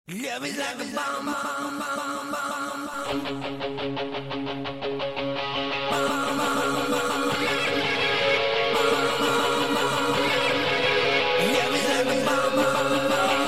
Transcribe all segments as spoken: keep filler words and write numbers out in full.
Love is like a bomb, bomb, bomb, bomb, Love is like a bomb, bomb, bomb.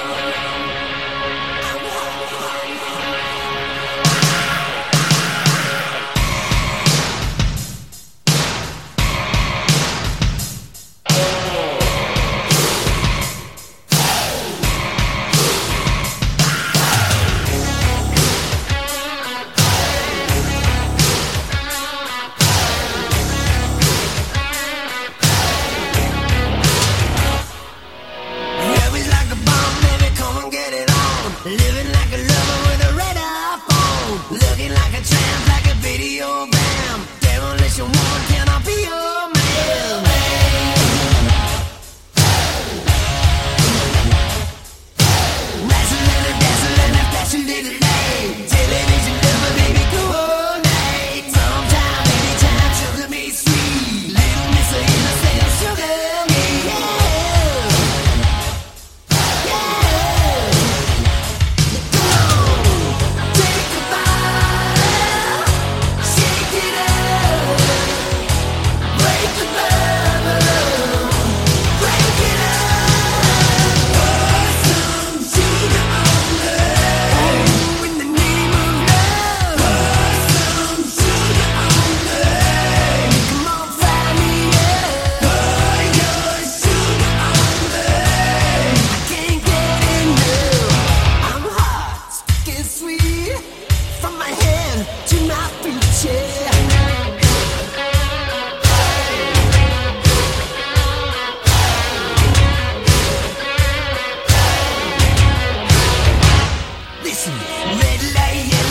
Living like a lover with a red iPhone, looking like a tramp, like a video bam. Demolition woman, can I be your man? Razzling and dazzling and flashing little light. Television lover, baby, coordinate. Sometime, anytime, sugar me sweet. Little miss a innocent sugar me, yeah. Red light,